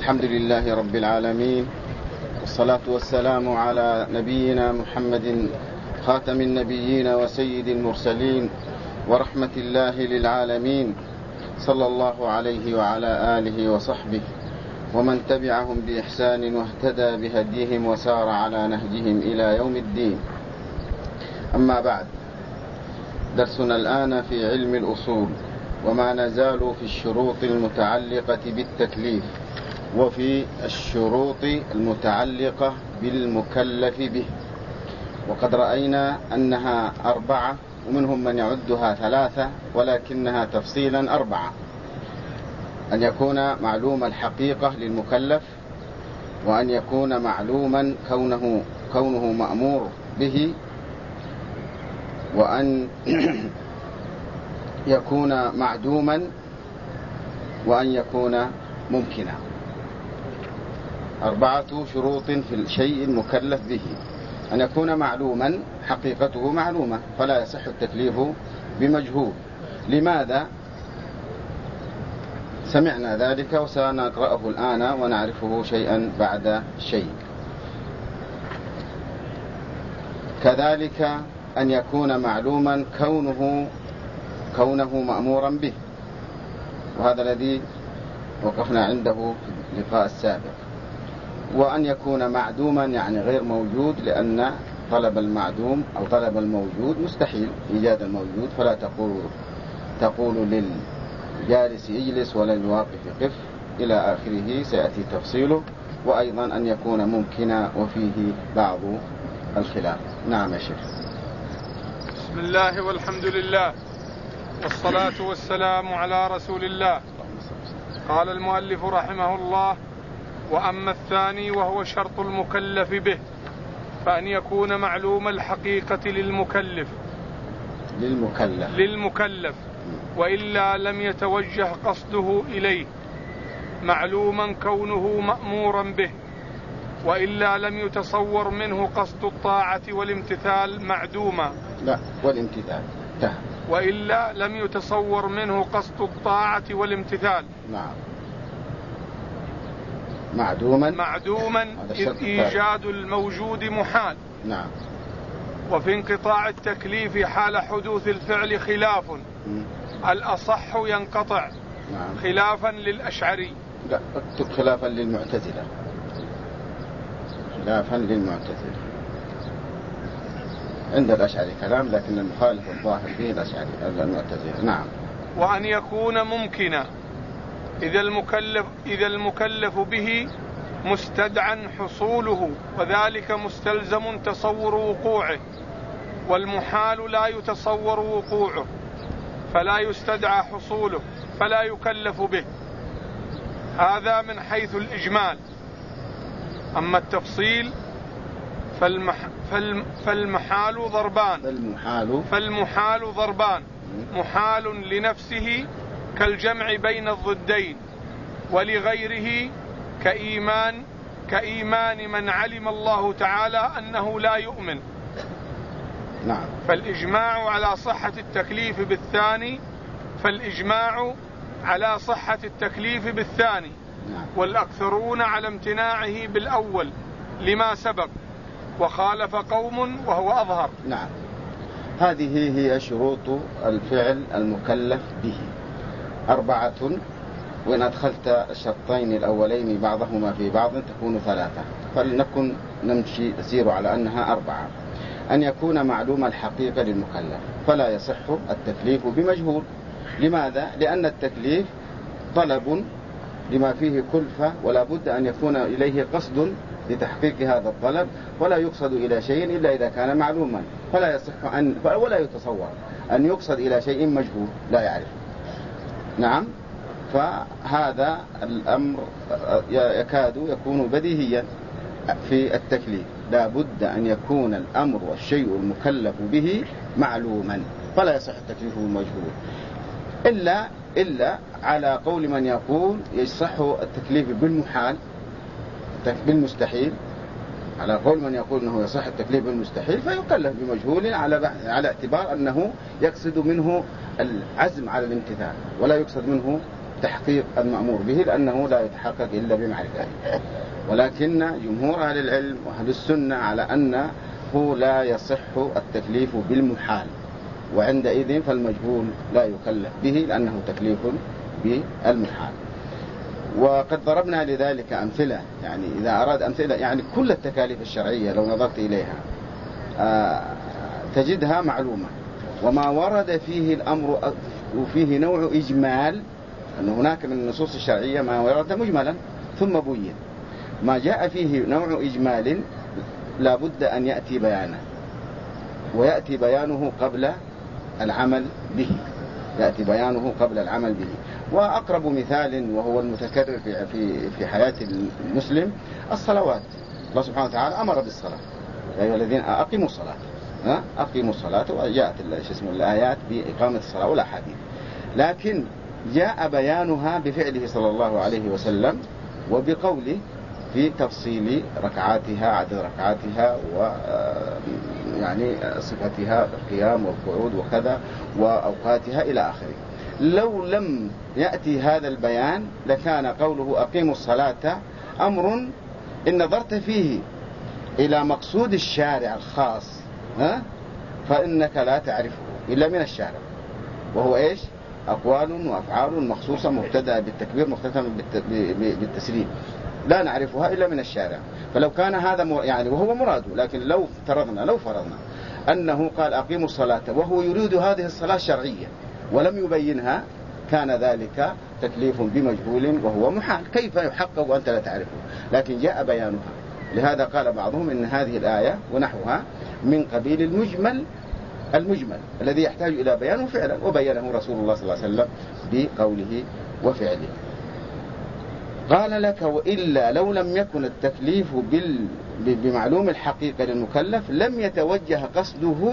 الحمد لله رب العالمين، والصلاة والسلام على نبينا محمد خاتم النبيين وسيد المرسلين ورحمة الله للعالمين، صلى الله عليه وعلى آله وصحبه ومن تبعهم بإحسان واهتدى بهديهم وسار على نهجهم إلى يوم الدين. أما بعد، درسنا الآن في علم الأصول، وما نزال في الشروط المتعلقة بالتكليف وفي الشروط المتعلقة بالمكلف به. وقد رأينا أنها 4، ومنهم من يعدها 3، ولكنها تفصيلا 4: أن يكون معلوم الحقيقة للمكلف، وأن يكون معلوما كونه مأمور به، وأن يكون معدوما، وأن يكون ممكنا. 4 شروط في الشيء المكلف به: أن يكون معلوما، حقيقته معلومة فلا يصح التكليف بمجهول. لماذا؟ سمعنا ذلك وسنقرأه الآن ونعرفه شيئا بعد شيء. كذلك أن يكون معلوما كونه مأمورا به، وهذا الذي وقفنا عنده في اللقاء السابق. وأن يكون معدوما، يعني غير موجود، لأن طلب المعدوم أو طلب الموجود مستحيل إيجاد الموجود، فلا تقول للجالس اجلس ولا للواقف قف إلى آخره، سيأتي تفصيله. وأيضا أن يكون ممكنا، وفيه بعض الخلاف. نعم يا شيخ. بسم الله والحمد لله والصلاة والسلام على رسول الله. قال المؤلف رحمه الله: وأما الثاني وهو شرط المكلف به، فأن يكون معلوم الحقيقة للمكلف وإلا لم يتوجه قصده إليه، معلوما كونه مأمورا به، وإلا لم يتصور منه قصد الطاعة والامتثال معدوما. لا، والامتثال وإلا لم يتصور منه قصد الطاعة والامتثال. نعم. معدوما إذ إيجاد الموجود محال. نعم. وفي انقطاع التكليف حال حدوث الفعل خلاف، الأصح ينقطع. نعم. خلافا للأشعري. لا، اكتب خلافا للمعتزلة. عند الأشعري كلام، لكن المخالف الظاهر فيه الأشعري المعتزلة. نعم. وأن يكون ممكنا إذا المكلف به مستدعى حصوله، وذلك مستلزم تصور وقوعه، والمحال لا يتصور وقوعه فلا يستدعى حصوله فلا يكلف به. هذا من حيث الإجمال. أما التفصيل فالمحال ضربان: محال لنفسه كالجمع بين الضدين، ولغيره كإيمان من علم الله تعالى أنه لا يؤمن. نعم. فالإجماع على صحة التكليف بالثاني، نعم. والأكثرون على امتناعه بالأول لما سبق، وخالف قوم وهو أظهر. نعم. هذه هي شروط الفعل المكلف به 4، وإن أدخلت الشرطين الأولين بعضهما في بعض تكون 3، فلنكن نسير على أنها 4. أن يكون معلوم الحقيقة للمكلف، فلا يصح التكليف بمجهول. لماذا؟ لأن التكليف طلب لما فيه كلفة، ولا بد أن يكون إليه قصد لتحقيق هذا الطلب، ولا يقصد إلى شيء إلا إذا كان معلوما، فلا يصح ولا يتصور أن يقصد إلى شيء مجهول لا يعرف. نعم. فهذا الأمر يكاد يكون بديهيا في التكليف. لا بد أن يكون الأمر والشيء المكلف به معلوما، فلا يصح التكليف بالمجهول، إلا على قول من يقول يصح التكليف بالمستحيل. على قول من يقول أنه يصح التكليف بالمستحيل فيكلف بمجهول على اعتبار أنه يقصد منه العزم على الامتثال، ولا يقصد منه تحقيق المأمور به، لأنه لا يتحقق إلا بمعرفته. ولكن جمهور أهل العلم وأهل السنة على أنه لا يصح التكليف بالمحال، وعندئذ فالمجهول لا يكلف به لأنه تكليف بالمحال. وقد ضربنا لذلك أمثلة، يعني إذا أراد أمثلة، يعني كل التكاليف الشرعية لو نظرت إليها تجدها معلومة، وما ورد فيه الأمر وفيه نوع إجمال، أن هناك من النصوص الشرعية ما ورد مجملا ثم بين، ما جاء فيه نوع إجمال لا بد أن يأتي بيانه، ويأتي بيانه قبل العمل به، يأتي بيانه قبل العمل به. وأقرب مثال وهو المتكرر في حياة المسلم الصلوات. الله سبحانه وتعالى أمر بالصلاة، يا أيها الذين أقيموا الصلاة، أقيموا الصلاة، وجاءت الآيات بإقامة الصلاة ولا حديث، لكن جاء بيانها بفعله صلى الله عليه وسلم وبقوله في تفصيل ركعاتها، عدد ركعاتها، ويعني صفتها القيام والقعود وكذا وأوقاتها إلى آخره. لو لم يأتي هذا البيان لكان قوله أقيموا الصلاة أمر إن نظرت فيه إلى مقصود الشارع الخاص فإنك لا تعرفه إلا من الشارع، وهو إيش؟ أقوال وأفعال مخصوصة مبتدأ بالتكبير مختتمة بالتسليم، لا نعرفها إلا من الشارع. فلو كان هذا يعني وهو مراده، لكن لو فرضنا أنه قال أقيموا الصلاة وهو يريد هذه الصلاة شرعية ولم يبينها، كان ذلك تكليف بمجهول وهو محال. كيف يحقق وأنت لا تعرفه؟ لكن جاء بيانها. لهذا قال بعضهم إن هذه الآية ونحوها من قبيل المجمل الذي يحتاج إلى بيانه فعلا، وبينه رسول الله صلى الله عليه وسلم بقوله وفعله. قال لك وإلا لو لم يكن التكليف بمعلوم الحقيقة للمكلف لم يتوجه قصده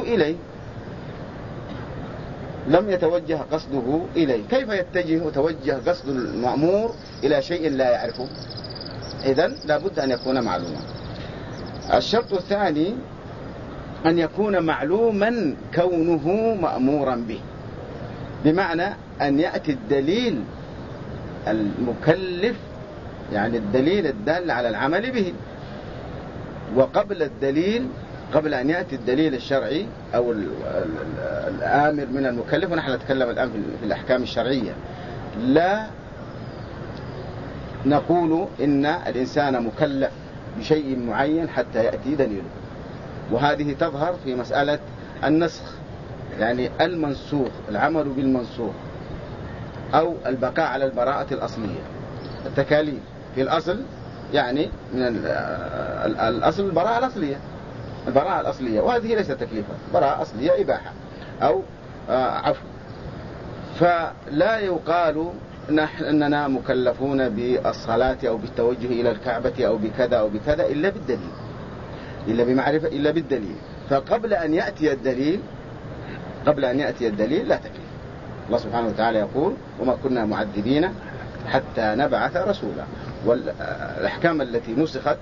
إليه. كيف يتوجه قصد المأمور إلى شيء لا يعرفه؟ إذن لابد أن يكون معلوما. الشرط الثاني أن يكون معلوما كونه مأمورا به، بمعنى أن يأتي الدليل المكلف، يعني الدليل الدال على العمل به، وقبل أن يأتي الدليل الشرعي أو الآمر من المكلف، ونحن نتكلم الآن في الأحكام الشرعية، لا نقول إن الإنسان مكلف بشيء معين حتى يأتي دليله. وهذه تظهر في مسألة النسخ، يعني المنسوخ، العمل بالمنسوخ، أو البقاء على البراءة الأصلية. التكاليف في الأصل يعني من الأصل البراءة الأصلية، وهذه ليست تكليفا، براءة أصلية إباحة أو عفو. فلا يقال نحن أننا مكلفون بالصلاة أو بالتوجه إلى الكعبة أو بكذا أو بكذا إلا بالدليل، إلا بمعرفة، إلا بالدليل. فقبل أن يأتي الدليل لا تكليف. الله سبحانه وتعالى يقول وما كنا معذبين حتى نبعث رسولا. والأحكام التي نسخت،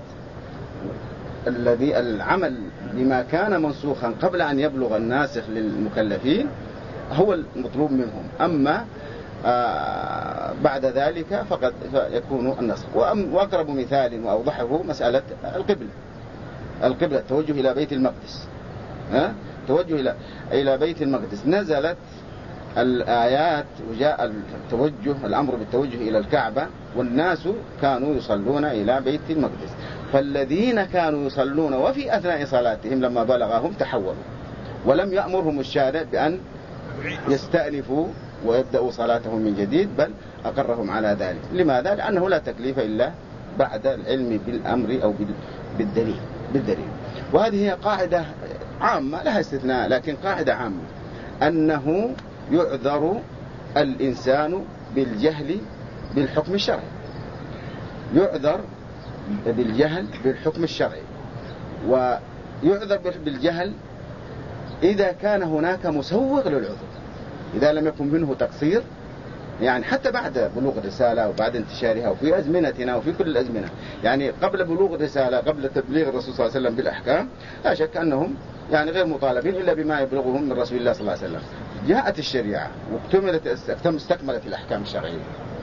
العمل بما كان منسوخا قبل أن يبلغ الناسخ للمكلفين هو المطلوب منهم، أما بعد ذلك فقد يكون النسخ. وأقرب مثال وأوضحه مسألة القبلة، التوجه إلى بيت المقدس. توجه إلى بيت المقدس، نزلت الآيات وجاء الأمر بالتوجه إلى الكعبة، والناس كانوا يصلون إلى بيت المقدس. فالذين كانوا يصلون وفي أثناء صلاتهم لما بلغهم تحولوا، ولم يأمرهم الشارع بأن يستأنفوا ويبدأوا صلاتهم من جديد، بل أقرهم على ذلك. لماذا؟ لأنه لا تكليف إلا بعد العلم بالأمر أو بالدليل. وهذه هي قاعدة عامة لها استثناء، لكن قاعدة عامة أنه يعذر الإنسان بالجهل بالحكم الشرعي، يعذر بالجهل بالحكم الشرعي، ويعذر بالجهل إذا كان هناك مسوغ للعذر. إذا لم يكن منه تقصير، يعني حتى بعد بلوغ الرسالة وبعد انتشارها وفي أزمنتنا وفي كل الأزمنة، يعني قبل بلوغ الرسالة، قبل تبليغ الرسول صلى الله عليه وسلم بالأحكام، لا شك أنهم يعني غير مطالبين إلا بما يبلغهم من رسول الله صلى الله عليه وسلم. جاءت الشريعة واستكملت الأحكام الشرعية،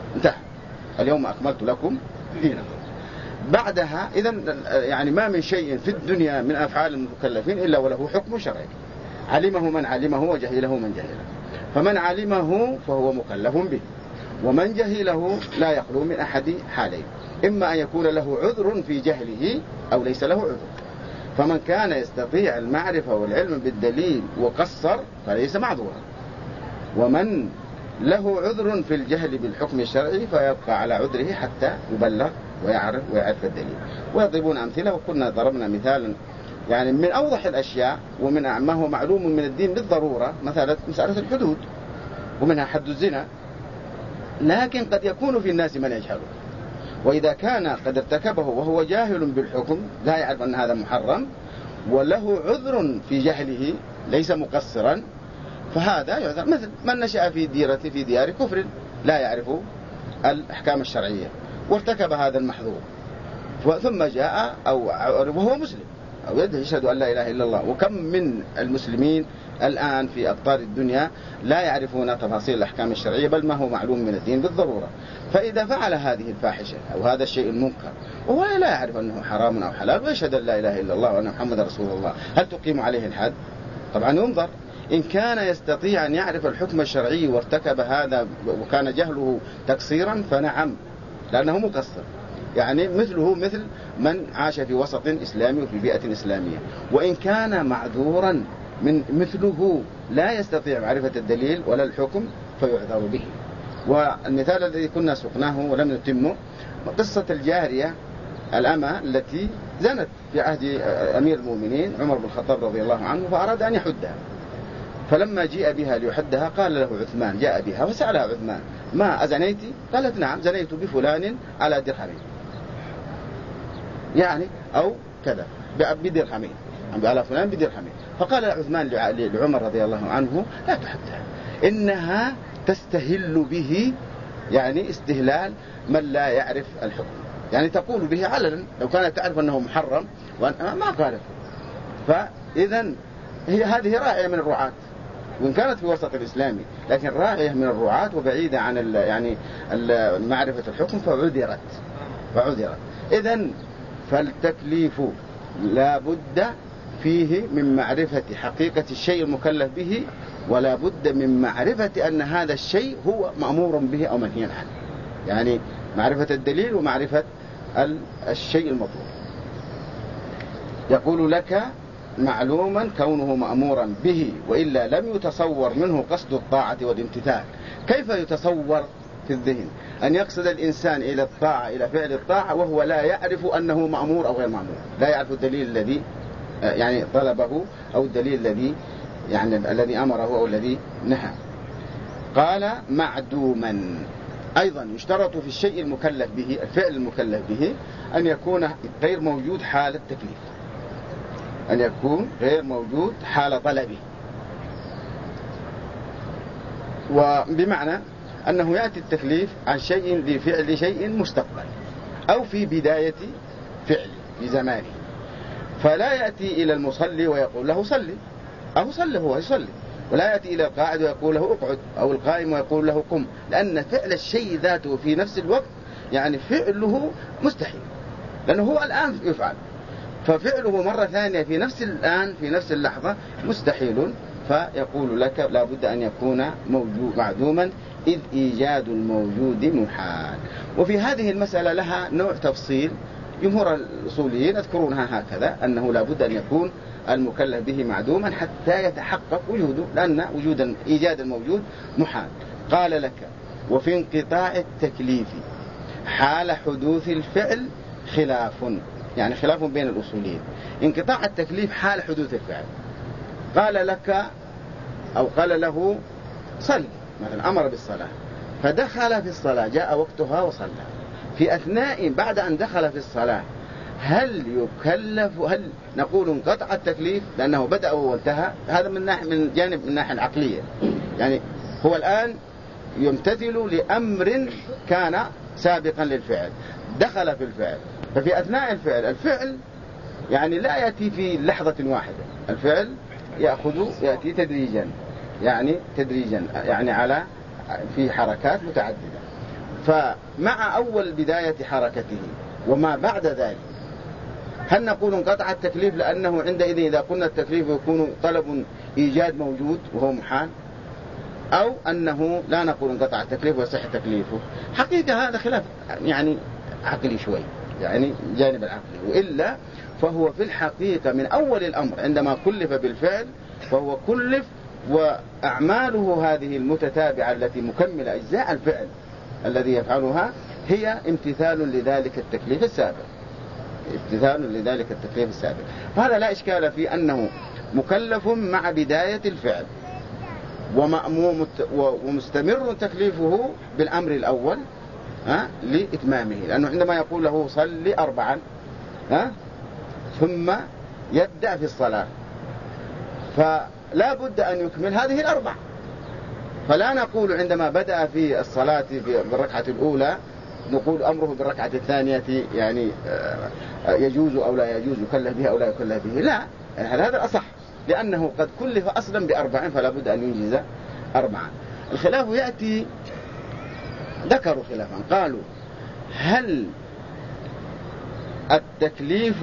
انتهى، اليوم أكملت لكم دينكم. بعدها إذن يعني ما من شيء في الدنيا من أفعال المكلفين إلا وله حكم شرعي، علمه من علمه وجهله من جهله. فمن علمه فهو مكلف به، ومن جهله لا يخلو من أحد حالين، إما أن يكون له عذر في جهله أو ليس له عذر. فمن كان يستطيع المعرفة والعلم بالدليل وقصر فليس معذورا، ومن له عذر في الجهل بالحكم الشرعي فيبقى على عذره حتى يبلغ ويعرف الدليل. ويضربون أمثلة، وكنا ضربنا مثالا يعني من أوضح الأشياء ومن ما هو معلوم من الدين بالضرورة، مسألة الحدود، ومنها حد الزنا، لكن قد يكون في الناس من يجهله، وإذا كان قد ارتكبه وهو جاهل بالحكم لا يعرف أن هذا محرم وله عذر في جهله ليس مقصرا، فهذا يعذر. مثل من نشأ في ديار كفر لا يعرف الأحكام الشرعية وارتكب هذا المحظور، ثم جاء وهو مسلم أو يشهد أن لا إله إلا الله. وكم من المسلمين الآن في أقطار الدنيا لا يعرفون تفاصيل الأحكام الشرعية، بل ما هو معلوم من الدين بالضرورة. فإذا فعل هذه الفاحشة أو هذا الشيء المنكر وهو لا يعرف أنه حرام أو حلال ويشهد أن لا إله إلا الله وأن محمد رسول الله، هل تقيم عليه الحد؟ طبعا ينظر. إن كان يستطيع أن يعرف الحكم الشرعي وارتكب هذا وكان جهله تقصيرا فنعم، لأنه مقصر، يعني مثله مثل من عاش في وسط إسلامي وفي بيئة إسلامية. وإن كان معذورا من مثله لا يستطيع معرفة الدليل ولا الحكم فيعذر به. والمثال الذي كنا سقناه ولم نتمه قصة الجارية الأمة التي زنت في عهد أمير المؤمنين عمر بن الخطاب رضي الله عنه، فأراد أن يحدها. فلما جاء بها ليحدها قال له عثمان، جاء بها وسألها عثمان: ما أزنيتي؟ قالت: نعم، زنيت بفلان على درهمين، يعني أو كذا بدرهمين، على فلان بدرهمين. فقال عثمان لعمر رضي الله عنه: لا تحدها، إنها تستهل به، يعني استهلال من لا يعرف الحكم، يعني تقول به علنا، لو كانت تعرف أنه محرم ما قالت. فإذن هذه راعية من الرعاة، وإن كانت في وسط الإسلامي لكن راعية من الرعاة وبعيدة عن يعني معرفة الحكم فعذرت. إذن فالتكليف لا بد فيه من معرفة حقيقة الشيء المكلف به، ولا بد من معرفة أن هذا الشيء هو مأمور به أو منهي عنه، يعني معرفة الدليل ومعرفة الشيء المطلوب. يقول لك: معلوما كونه مأمورا به، وإلا لم يتصور منه قصد الطاعة والامتثال. كيف يتصور في الذهن أن يقصد الإنسان إلى الطاعة، إلى فعل الطاعة، وهو لا يعرف أنه مأمور أو غير مأمور، لا يعرف الدليل الذي يعني طلبه أو الدليل الذي أمره أو الذي نهى. قال: معدوما. أيضا يشترط في الشيء المكلف به، الفعل المكلف به، أن يكون غير موجود حال التكليف، أن يكون غير موجود حال طلبه، وبمعنى أنه يأتي التكليف عن شيء لفعل شيء مستقبل أو في بداية فعل في زمانه، فلا يأتي إلى المصلي ويقول له صلي، أو صلي هو يصلي، ولا يأتي إلى القاعد ويقول له اقعد، أو القائم ويقول له قم، لأن فعل الشيء ذاته في نفس الوقت يعني فعله مستحيل، لأنه هو الآن يفعل، ففعله مرة ثانية في نفس الآن في نفس اللحظة مستحيل. فيقول لك: لا بد أن يكون موجود معدوما، إذ إيجاد الموجود محال. وفي هذه المسألة لها نوع تفصيل، جمهور الأصوليين يذكرونها هكذا، أنه لا بد أن يكون المكلف به معدوما حتى يتحقق وجوده، لأن وجود إيجاد الموجود محال. قال لك: وفي انقطاع التكليف حال حدوث الفعل خلاف، يعني خلاف بين الأصوليين. انقطاع التكليف حال حدوث الفعل، قال لك أو قال له صل مثلا، أمر بالصلاة فدخل في الصلاة، جاء وقتها وصلى، في أثناء بعد أن دخل في الصلاة هل يكلف؟ هل نقول انقطع التكليف لأنه بدأ وانتهى؟ هذا من جانب من الناحية العقلية، يعني هو الآن يمتثل لأمر كان سابقا للفعل، دخل في الفعل، ففي أثناء الفعل يعني لا يأتي في لحظة واحدة، الفعل يأتي تدريجا، يعني على في حركات متعددة. فمع أول بداية حركته وما بعد ذلك هل نقول انقطع التكليف لأنه عندئذ إذا قلنا التكليف يكون طلب إيجاد موجود وهو محال، أو أنه لا نقول انقطع التكليف ويصح تكليفه؟ حقيقة هذا خلاف يعني عقلي شوي، يعني جانب العقلي، وإلا فهو في الحقيقة من أول الأمر عندما كلف بالفعل فهو كلف، وأعماله هذه المتتابعة التي مكملة أجزاء الفعل الذي يفعلها هي امتثال لذلك التكليف السابق، امتثال لذلك التكليف السابق. فهذا لا إشكال في أنه مكلف مع بداية الفعل ومستمر تكليفه بالأمر الأول لإتمامه، لأنه عندما يقول له صل 4 ثم يبدأ في الصلاة فلا بد أن يكمل هذه 4. فلا نقول عندما بدأ في الصلاة بالركعة الأولى نقول أمره بالركعة الثانية يعني يجوز أو لا يجوز، يكلف بها أو لا يكلف به، لا، هذا أصح لأنه قد كلف أصلا ب4 فلا بد أن ينجز 4. الخلاف يأتي، ذكروا خلافا، قالوا هل التكليف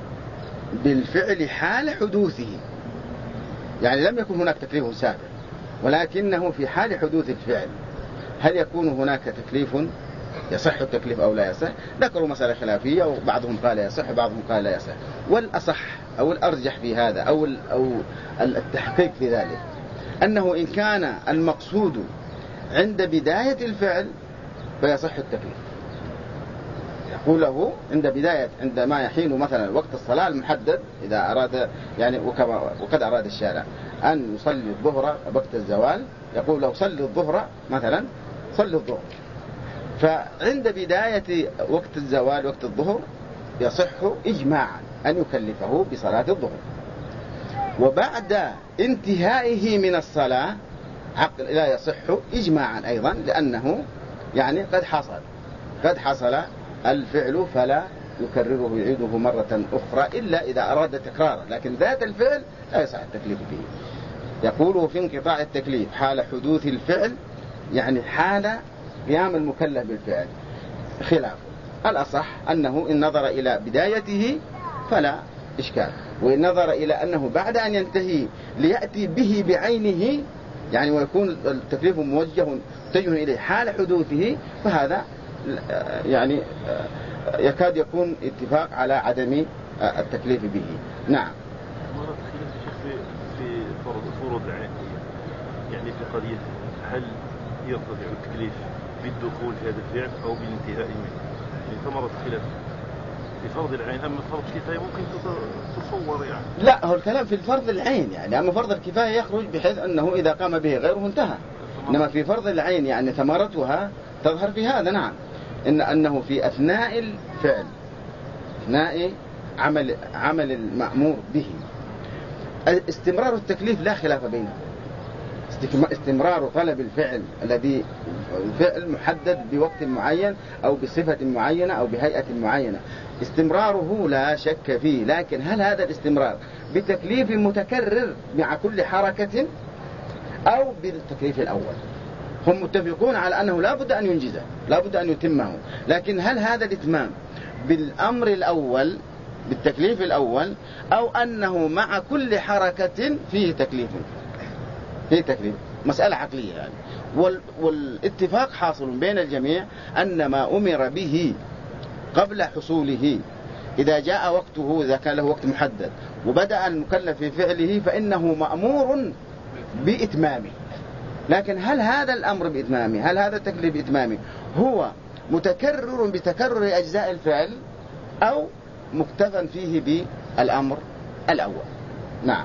بالفعل حال حدوثه، يعني لم يكن هناك تكليف سابق ولكنه في حال حدوث الفعل، هل يكون هناك تكليف يصح التكليف أو لا يصح؟ ذكروا مسألة خلافية، وبعضهم قال يصح وبعضهم قال لا يصح. والأصح أو الأرجح في هذا أو التحقيق في ذلك أنه إن كان المقصود عند بداية الفعل فيصح التكليف. يقول له عند بداية، عندما يحين مثلا وقت الصلاة المحدد إذا أراد يعني وقد أراد الشارع أن يصلي الظهر وقت الزوال، يقول له صلي الظهر مثلا، صلي الظهر، فعند بداية وقت الزوال وقت الظهر يصح إجماعا أن يكلفه بصلاة الظهر، وبعد انتهائه من الصلاة لا يصح إجماعا أيضا، لأنه يعني قد حصل الفعل فلا يكرره يعيده مرة أخرى إلا إذا أراد تكراره، لكن ذات الفعل لا يصح التكليف به. يقول في انقطاع التكليف حال حدوث الفعل، يعني حال قيام المكلف بالفعل، خلاف. الأصح أنه إن نظر إلى بدايته فلا إشكال، وإن نظر إلى أنه بعد أن ينتهي ليأتي به بعينه يعني ويكون التكليف متجه إليه حال حدوثه، فهذا يعني يكاد يكون اتفاق على عدم التكليف به. نعم. مرة في فروض العين، يعني في قضية هل يرتفع التكليف بالدخول في هذا الفعل أو بالانتهاء منه، يعني ثمرة خلاف في فرض العين. أما فرض الكفاية ممكن تصور يعني، لا، هو الكلام في الفرض العين يعني، أما فرض الكفاية يخرج بحيث أنه إذا قام به غيره انتهى، إنما في فرض العين يعني ثمرتها تظهر في هذا. نعم، أنه في أثناء الفعل، أثناء عمل المأمور به، استمرار التكليف لا خلاف بينه، استمرار طلب الفعل الذي فعل محدد بوقت معين أو بصفة معينة أو بهيئة معينة، استمراره لا شك فيه، لكن هل هذا الاستمرار بتكليف متكرر مع كل حركة أو بالتكليف الأول؟ هم متفقون على أنه لا بد أن ينجزه، لا بد أن يتمه، لكن هل هذا الإتمام بالأمر الأول بالتكليف الأول أو أنه مع كل حركة فيه تكليف؟ مسألة عقلية يعني. والاتفاق حاصل بين الجميع أن ما أمر به قبل حصوله إذا جاء وقته، إذا كان له وقت محدد وبدأ المكلف في فعله فإنه مأمور بإتمامه. لكن هل هذا الأمر بإتمامه، هل هذا التكليف بإتمامه هو متكرر بتكرر أجزاء الفعل أو مكتفى فيه بالأمر الأول؟ نعم.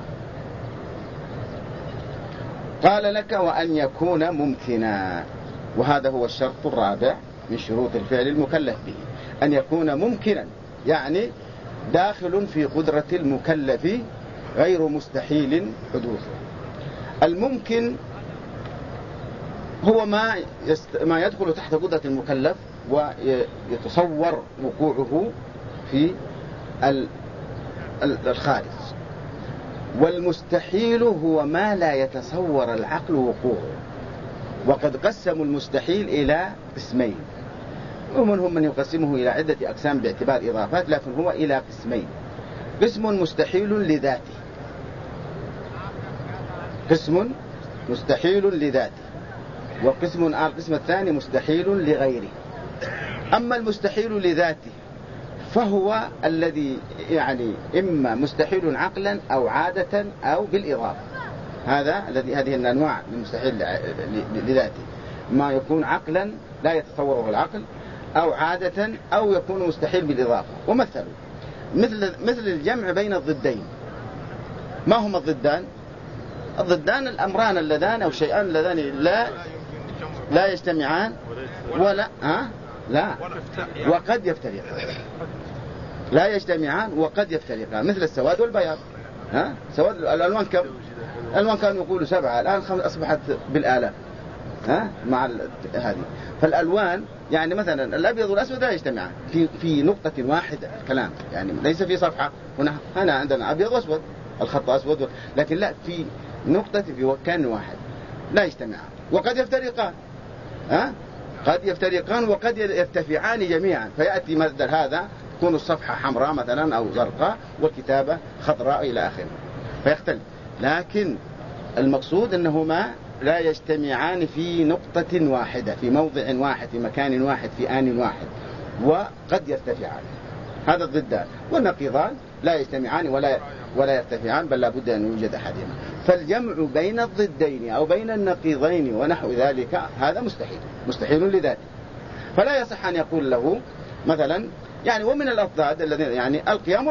قال لك وأن يكون ممكنا، وهذا هو الشرط الرابع من شروط الفعل المكلف به، أن يكون ممكنا، يعني داخل في قدرة المكلف غير مستحيل حدوثه. الممكن هو ما يدخل تحت قدرة المكلف ويتصور وقوعه في الخارج، والمستحيل هو ما لا يتصور العقل وقوعه. وقد قسموا المستحيل إلى قسمين، ومنهم من يقسمه إلى عدة أقسام باعتبار إضافات، لكن هو إلى قسمين: قسم مستحيل لذاته، قسم مستحيل لذاته، القسم الثاني مستحيل لغيره. أما المستحيل لذاته فهو الذي يعني إما مستحيل عقلا أو عادة أو بالإضافة. هذه الأنواع المستحيل لذاته: ما يكون عقلا لا يتصوره العقل، أو عادة، أو يكون مستحيل بالإضافة. ومثله مثل الجمع بين الضدين. ما هما الضدان؟ الضدان الأمران اللذان أو الشيئان اللذان لا يجتمعان ولا لا وقد يفترقان. لا يجتمعان وقد يفترقان، مثل السواد والبياض. سواد الألوان كم؟ الألوان كانوا يقولوا 7، الآن أصبحت بالآلاف مع هذه. فالألوان يعني مثلا الأبيض والأسود لا يجتمعان في نقطة واحدة. كلام يعني ليس في صفحة هنا عندنا أبيض وأسود، الخط أسود، لكن لا، في نقطة في مكان واحد لا يجتمعان وقد يفترقان. قد يفترقان وقد يرتفعان جميعا، فيأتي مثل هذا تكون الصفحة حمراء مثلا أو زرقاء والكتابة خضراء إلى آخره، فيختلف. لكن المقصود أنهما لا يجتمعان في نقطة واحدة، في موضع واحد، في مكان واحد، في آن واحد، وقد يرتفعان. هذا الضدان. والنقيضان لا يجتمعان ولا يرتفعان، بل لا بد أن يوجد أحدهما. فالجمع بين الضدين أو بين النقيضين ونحو ذلك هذا مستحيل لذاته. فلا يصح أن يقول له مثلا يعني ومن الأضداد الذين يعني القيام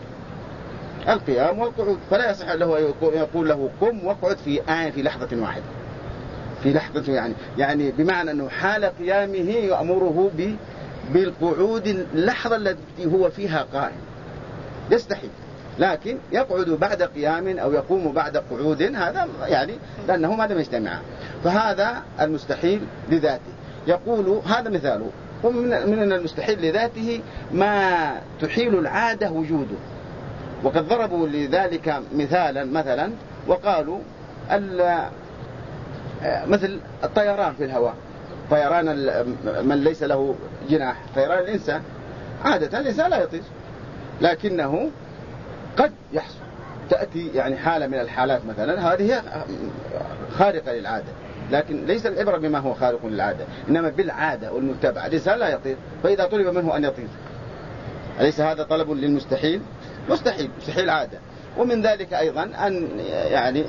والقعود، فلا يصح له يقول له قم واقعد في لحظة واحدة، في لحظة يعني بمعنى أنه حال قيامه يأمره بالقعود اللحظة التي هو فيها قائم، يستحيل. لكن يقعد بعد قيام أو يقوم بعد قعود، هذا يعني لأنه ما لم يجتمع. فهذا المستحيل لذاته. يقول هذا مثاله. ومن المستحيل لذاته ما تحيل العادة وجوده. وقد ضربوا لذلك مثلا وقالوا مثل الطيران في الهواء، طيران من ليس له جناح، طيران الإنسان. عادة الإنسان لا يطير، لكنه قد يحصل تأتي يعني حالة من الحالات مثلا هذه خارقة للعادة، لكن ليس العبرة بما هو خارق للعادة، إنما بالعادة والمتبعة. الإنسان لا يطير، فإذا طلب منه أن يطير أليس هذا طلب للمستحيل؟ مستحيل عادة. ومن ذلك أيضا أن يعني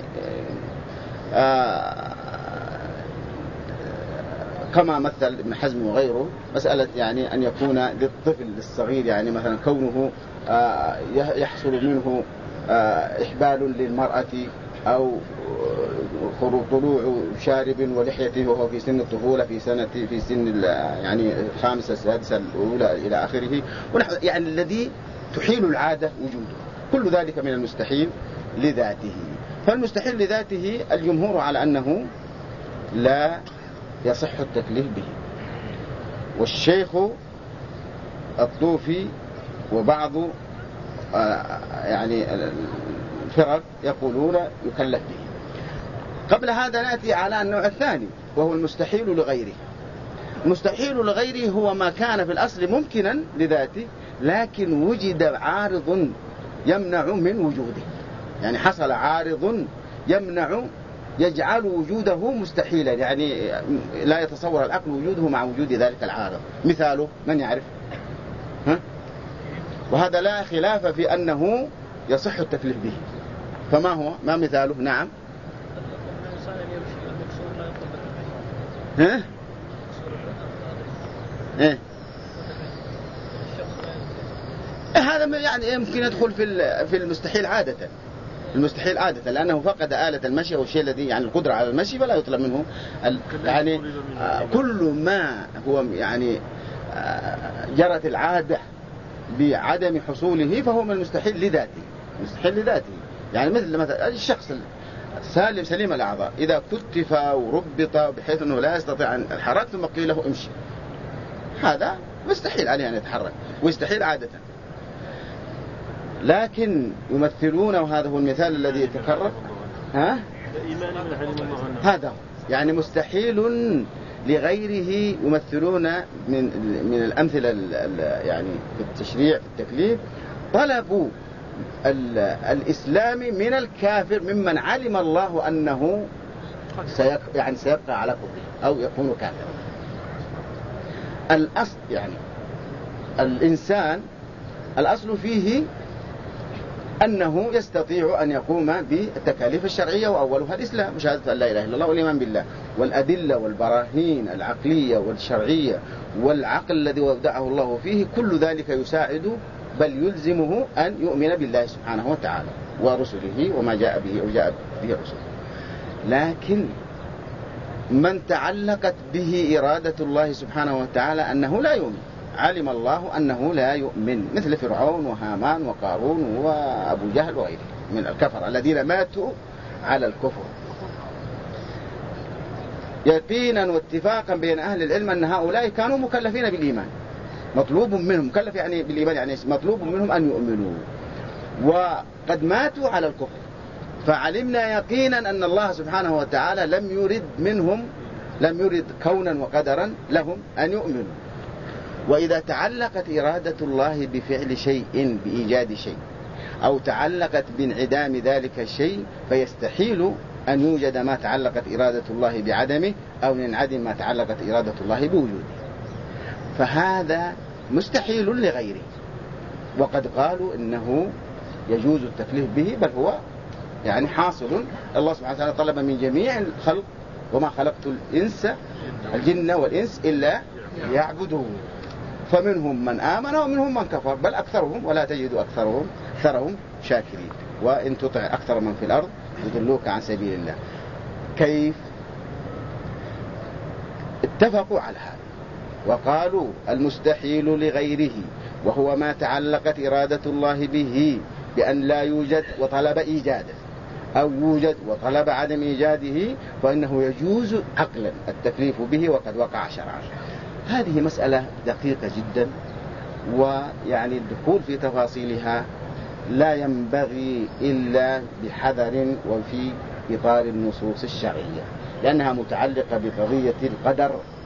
كما مثل ابن حزم وغيره مسألة يعني أن يكون للطفل الصغير يعني مثلا كونه يحصل منه إحبال للمرأة أو طلوع شارب ولحيته وهو في سن الطفولة، في سن يعني الخامسة السادسة الأولى إلى آخره، يعني الذي تحيل العادة وجوده. كل ذلك من المستحيل لذاته. فالمستحيل لذاته الجمهور على أنه لا يصح التكليف به. والشيخ الطوفي وبعض يعني الفرق يقولون يكلف به. قبل هذا نأتي على النوع الثاني وهو المستحيل لغيره. المستحيل لغيره هو ما كان في الأصل ممكنا لذاته لكن وجد عارض يمنع من وجوده، يعني حصل عارض يجعل وجوده مستحيلا، يعني لا يتصور العقل وجوده مع وجود ذلك العارض. مثاله من يعرف؟ وهذا لا خلاف في أنه يصح التكليف به. فما هو؟ ما مثاله؟ نعم. هذا يعني يمكن يدخل في المستحيل عادة. المستحيل عادة لأنه فقد آلة المشي أو الشيء الذي يعني القدرة على المشي فلا يطلب منه يعني كل ما هو يعني جرت العادة بعدم حصوله فهو من المستحيل لذاته. مستحيل لذاته يعني مثلا الشخص سليم الأعضاء إذا كتف وربط بحيث أنه لا يستطيع أن الحركة ثم قيل له امشي، هذا مستحيل عليه أن يتحرك ويستحيل عادة. لكن يمثلون وهذا هو المثال الذي يتكرر هذا يعني مستحيل لغيره يمثلون من الأمثلة يعني في التشريع في التكليف طلب الإسلام من الكافر ممن علم الله أنه سيبقى على كفره أو يكون كافرا. الأصل يعني الإنسان الأصل فيه أنه يستطيع أن يقوم بالتكاليف الشرعية وأولها الإسلام، شهادة أن لا إله إلا الله والإيمان بالله، والأدلة والبراهين العقلية والشرعية والعقل الذي وضعه الله فيه، كل ذلك يساعد بل يلزمه أن يؤمن بالله سبحانه وتعالى ورسله وما جاء به وجاء به رسله. لكن من تعلقت به إرادة الله سبحانه وتعالى أنه لا يؤمن، علم الله أنه لا يؤمن، مثل فرعون وهامان وقارون وأبو جهل وغيره من الكفر الذين ماتوا على الكفر. يقينا واتفاقا بين أهل العلم أن هؤلاء كانوا مكلفين بالإيمان، مطلوب منهم، مكلف يعني بالإيمان يعني مطلوب منهم أن يؤمنوا، وقد ماتوا على الكفر، فعلمنا يقينا أن الله سبحانه وتعالى لم يرد كونا وقدرا لهم أن يؤمنوا. وإذا تعلقت إرادة الله بفعل شيء بإيجاد شيء أو تعلقت بانعدام ذلك الشيء، فيستحيل أن يوجد ما تعلقت إرادة الله بعدمه أو ينعدم ما تعلقت إرادة الله بوجوده، فهذا مستحيل لغيره. وقد قالوا إنه يجوز التكليف به، بل هو يعني حاصل. الله سبحانه وتعالى طلب من جميع الخلق وما خلقت الجن والإنس إلا يعبدون، فمنهم من آمن ومنهم من كفر، بل أكثرهم ولا تجد أكثرهم شاكرين. وإن تطع أكثر من في الأرض يضلوك عن سبيل الله. كيف؟ اتفقوا على هذا وقالوا المستحيل لغيره وهو ما تعلقت إرادة الله به بأن لا يوجد وطلب إيجاده، أو يوجد وطلب عدم إيجاده، فإنه يجوز عقلا التكليف به وقد وقع شرعا. هذه مسألة دقيقة جدا، ويعني الدخول في تفاصيلها لا ينبغي إلا بحذر وفي إطار النصوص الشرعية، لأنها متعلقة بقضية القدر.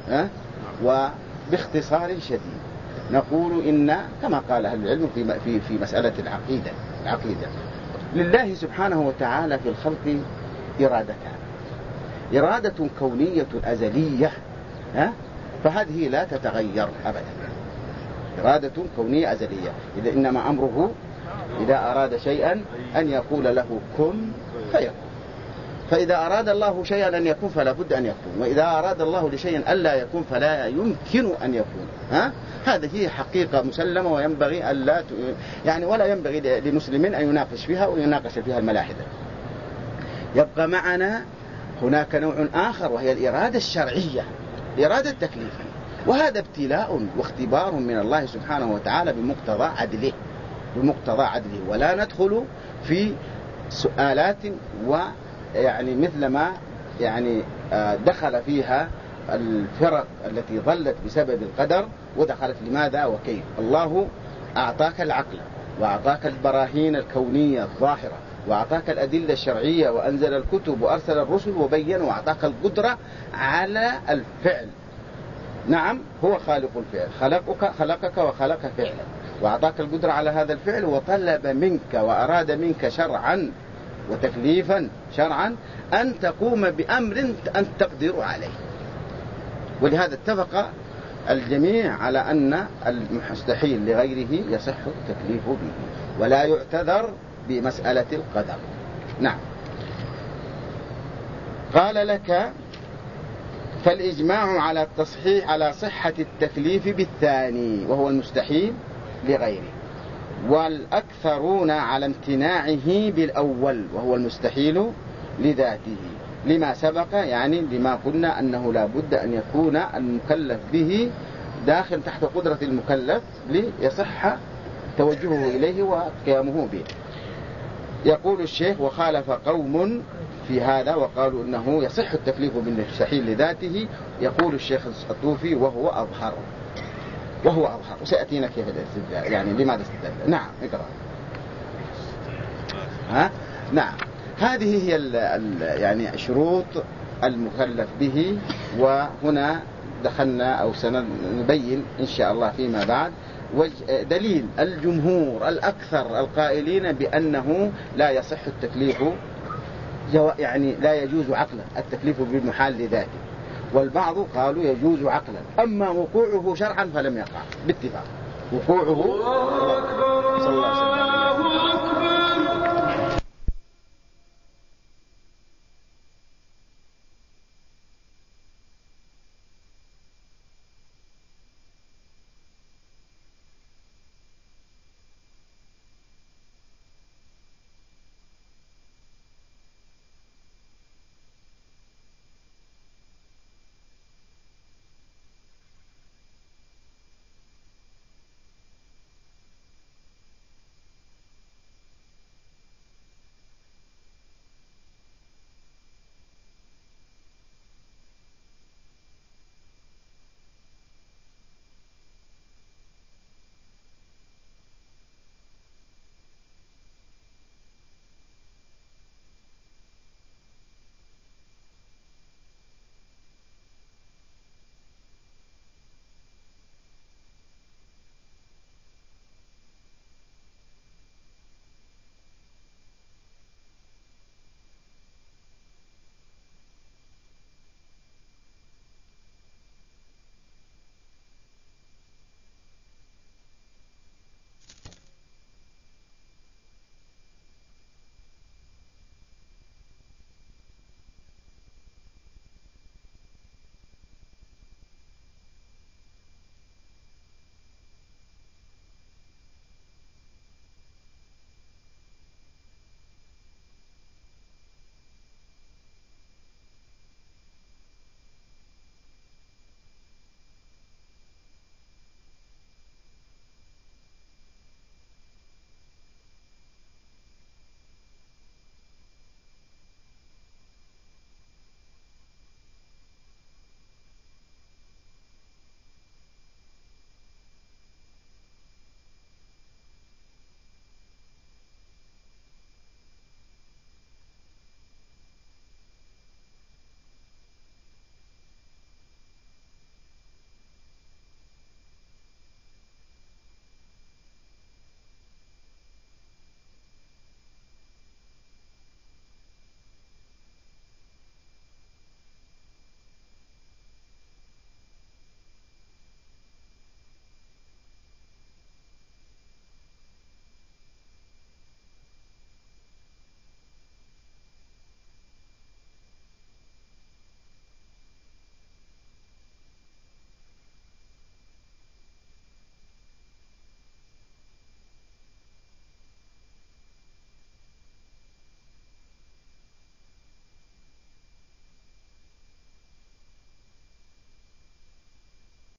وباختصار شديد نقول إن كما قال أهل العلم في مسألة العقيدة لله سبحانه وتعالى في الخلق إرادتان، إرادة كونية أزلية فهذه لا تتغير أبدا، إرادة كونية أزلية. إذا إنما أمره إذا أراد شيئا أن يقول له كن فيكون، فإذا أراد الله شيئا أن يكون فلا بد أن يكون، وإذا أراد الله لشيء ألا يكون فلا يمكن أن يكون. هذه هي حقيقة مسلمة، وينبغي ألا يعني ولا ينبغي لمسلم أن يناقش فيها ويناقش فيها الملاحدة. يبقى معنا هناك نوع آخر وهي الإرادة الشرعية، الإرادة التكليفية، وهذا ابتلاء واختبار من الله سبحانه وتعالى بمقتضى عدله، ولا ندخل في سؤالات ويعني مثل ما يعني دخل فيها الفرق التي ضلت بسبب القدر ودخلت لماذا وكيف. الله أعطاك العقل وأعطاك البراهين الكونية الظاهرة وأعطاك الأدلة الشرعية وأنزل الكتب وأرسل الرسل وبين، وأعطاك القدرة على الفعل. نعم هو خالق الفعل، خلقك وخلق فعلا، وأعطاك القدرة على هذا الفعل، وطلب منك وأراد منك شرعا وتكليفا شرعا أن تقوم بأمر أنت تقدر عليه. ولهذا اتفق الجميع على أن المستحيل لغيره يصح التكليف به ولا يعتذر بمسألة القدر. نعم. قال لك فالإجماع على التصحيح على صحة التكليف بالثاني وهو المستحيل لغيره، والأكثرون على امتناعه بالأول وهو المستحيل لذاته، لما سبق يعني لما قلنا أنه لا بد أن يكون المكلف به داخل تحت قدرة المكلف ليصح توجهه إليه وقيامه به. يقول الشيخ وخالف قوم في هذا وقالوا إنه يصح التكليف بالمستحيل لذاته. يقول الشيخ الطوفي وهو أظهر وسيأتينا كيف الاستدلال، يعني لماذا استدل. نعم اقرأ. نعم هذه هي يعني شروط المكلف به. وهنا دخلنا أو سنبين إن شاء الله فيما بعد دليل الجمهور الأكثر القائلين بأنه لا يصح التكليف، يعني لا يجوز عقلا التكليف بالمحال لذاته، والبعض قالوا يجوز عقلا، أما وقوعه شرعا فلم يقع باتفاق. وقوعه صلى الله عليه وسلم